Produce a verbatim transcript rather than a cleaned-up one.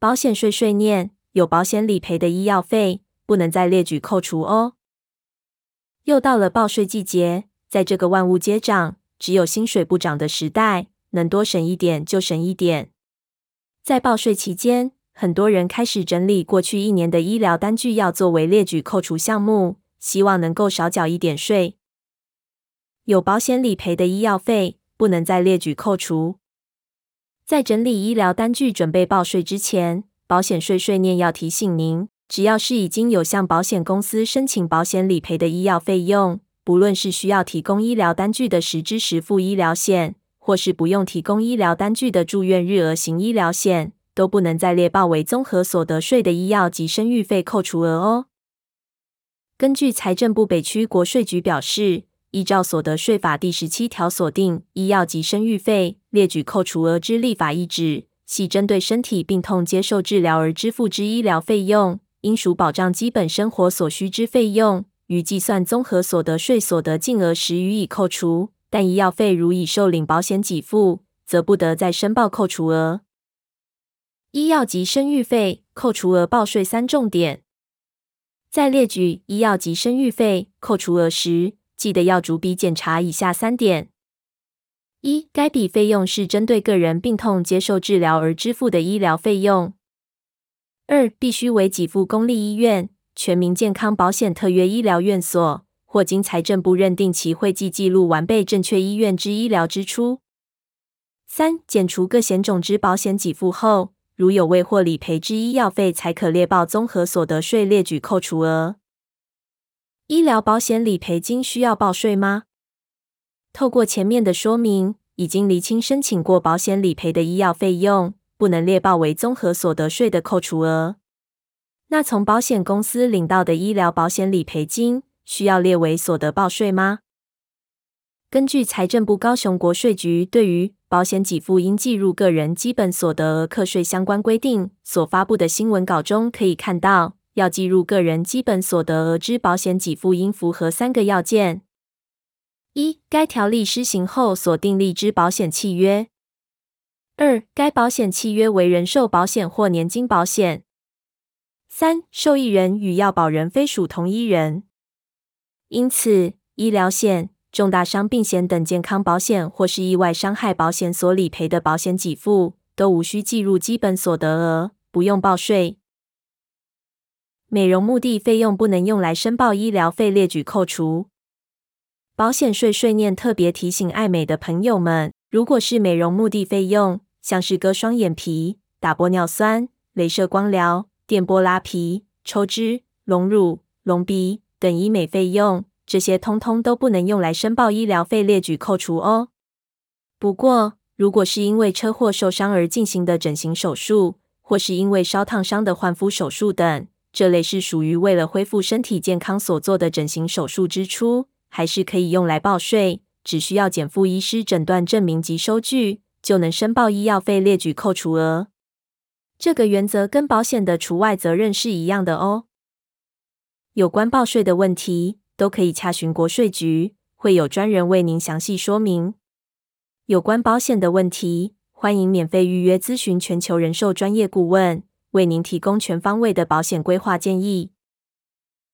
保险税税念，有保险理赔的医药费不能再列举扣除哦。又到了报税季节，在这个万物皆涨，只有薪水不涨的时代，能多省一点就省一点。在报税期间，很多人开始整理过去一年的医疗单据，要作为列举扣除项目，希望能够少缴一点税。有保险理赔的医药费不能再列举扣除。在整理医疗单据准备报税之前，保险税税念要提醒您，只要是已经有向保险公司申请保险理赔的医药费用，不论是需要提供医疗单据的实支实付医疗险，或是不用提供医疗单据的住院日额型医疗险，都不能再列报为综合所得税的医药及生育费扣除额哦。根据财政部北区国税局表示，依照所得税法第十七条所定，医药及生育费列举扣除额之立法意旨，系针对身体病痛接受治疗而支付之医疗费用，应属保障基本生活所需之费用，于计算综合所得税所得净额时予以扣除，但医药费如已受领保险给付，则不得再申报扣除额。医药及生育费扣除额报税三重点。在列举医药及生育费扣除额时，记得要逐笔检查以下三点：一、该笔费用是针对个人病痛接受治疗而支付的医疗费用；二、必须为给付公立医院、全民健康保险特约医疗院所，或经财政部认定其会计记录完备正确医院之医疗支出；三、减除各险种之保险给付后，如有未获理赔之医药费，才可列报综合所得税列举扣除额。医疗保险理赔金需要报税吗？透过前面的说明，已经厘清申请过保险理赔的医药费用不能列报为综合所得税的扣除额。那从保险公司领到的医疗保险理赔金需要列为所得报税吗？根据财政部高雄国税局对于保险给付应计入个人基本所得额课税相关规定所发布的新闻稿中可以看到，要计入个人基本所得额之保险给付应符合三个要件：一、该条例施行后所订立之保险契约；二、该保险契约为人寿保险或年金保险；三、受益人与要保人非属同一人。因此，医疗险、重大伤病险等健康保险或是意外伤害保险所理赔的保险给付，都无需计入基本所得额，不用报税。美容目的费用不能用来申报医疗费列举扣除。保险税税念特别提醒爱美的朋友们，如果是美容目的费用，像是割双眼皮、打玻尿酸、雷射光疗、电波拉皮、抽脂、隆乳、隆鼻等医美费用，这些通通都不能用来申报医疗费列举扣除哦。不过，如果是因为车祸受伤而进行的整形手术，或是因为烧烫伤的换肤手术等，这类是属于为了恢复身体健康所做的整形手术支出，还是可以用来报税，只需要检附医师诊断证明及收据，就能申报医药费列举扣除额。这个原则跟保险的除外责任是一样的哦。有关报税的问题，都可以洽询国税局，会有专人为您详细说明。有关保险的问题，欢迎免费预约咨询全球人寿专业顾问，为您提供全方位的保险规划建议。